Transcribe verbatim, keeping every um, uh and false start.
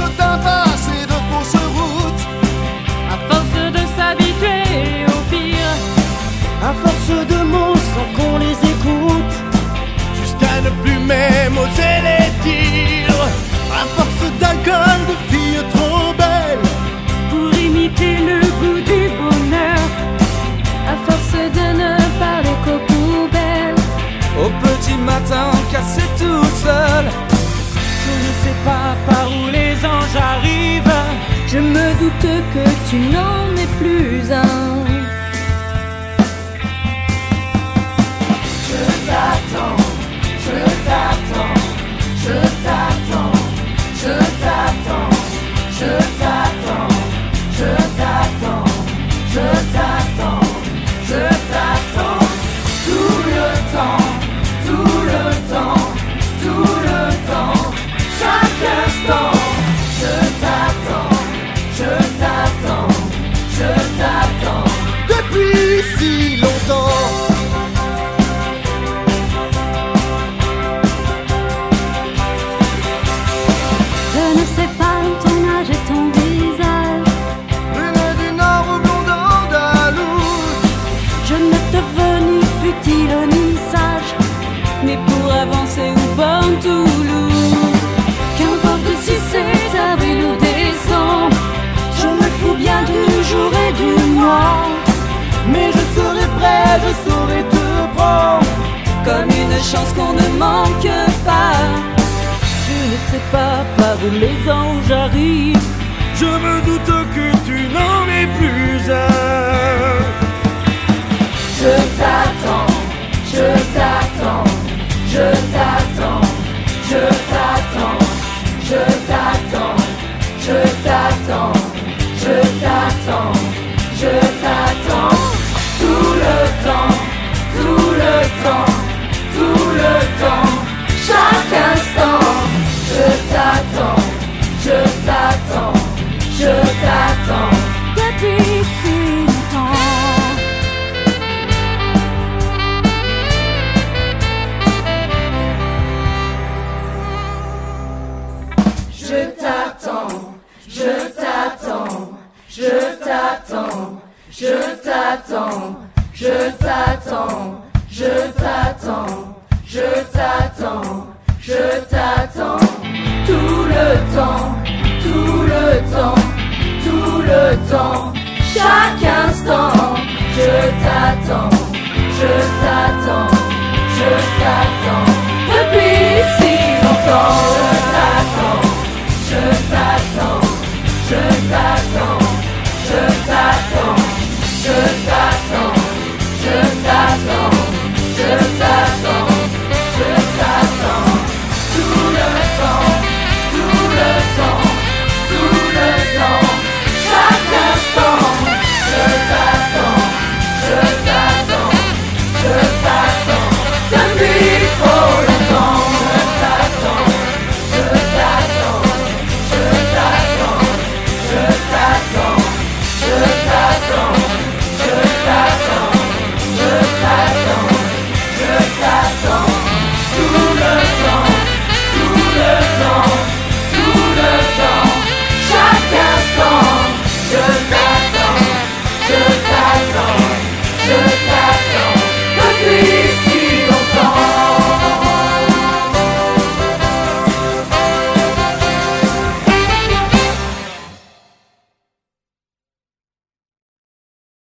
force d'impasse et de fausses routes, à force de s'habituer au pire, à force de mots sans qu'on les écoute, jusqu'à ne plus même oser les dire, à force d'alcool, de filles trop belles, pour imiter le goût du bonheur, à force de ne parler qu'aux poubelles, au petit matin cassé tout seul. je ne sais pas par où les anges arrivent, je me doute que tu n'en es plus un. Je t'attends, je t'attends, je t'attends, je t'attends, je t'attends, je t'attends, je t'attends, je t'attends, tout le temps, tout le temps, tout le temps, chaque instant. Je t'attends, je t'attends, je t'attends, depuis si longtemps. Je ne sais pas ton âge et ton visage, Venu du nord ou blonde andalouse, je ne te veux ni futile ni sage, mais pour avancer ou borne Toulouse, qu'importe si c'est avril ou décembre, je me fous bien du jour et du mois, mais je serai prêt, je saurai te prendre comme une chance qu'on ne manque pas. Je ne sais pas par où les anges arrivent, je me doute que tu n'en es plus un. je t'attends, je t'attends, je t'attends, je t'attends, je t'attends, je t'attends, je t'attends, je t'attends, tout le temps, tout le temps, tout le temps, chaque instant. Je t'attends, je t'attends, je t'attends, depuis si longtemps. je t'attends, je t'attends, je t'attends, je t'attends, je t'attends, je t'attends, je t'attends, je t'attends, tout le temps, tout le temps, tout le temps, chaque instant. Je t'attends, je t'attends.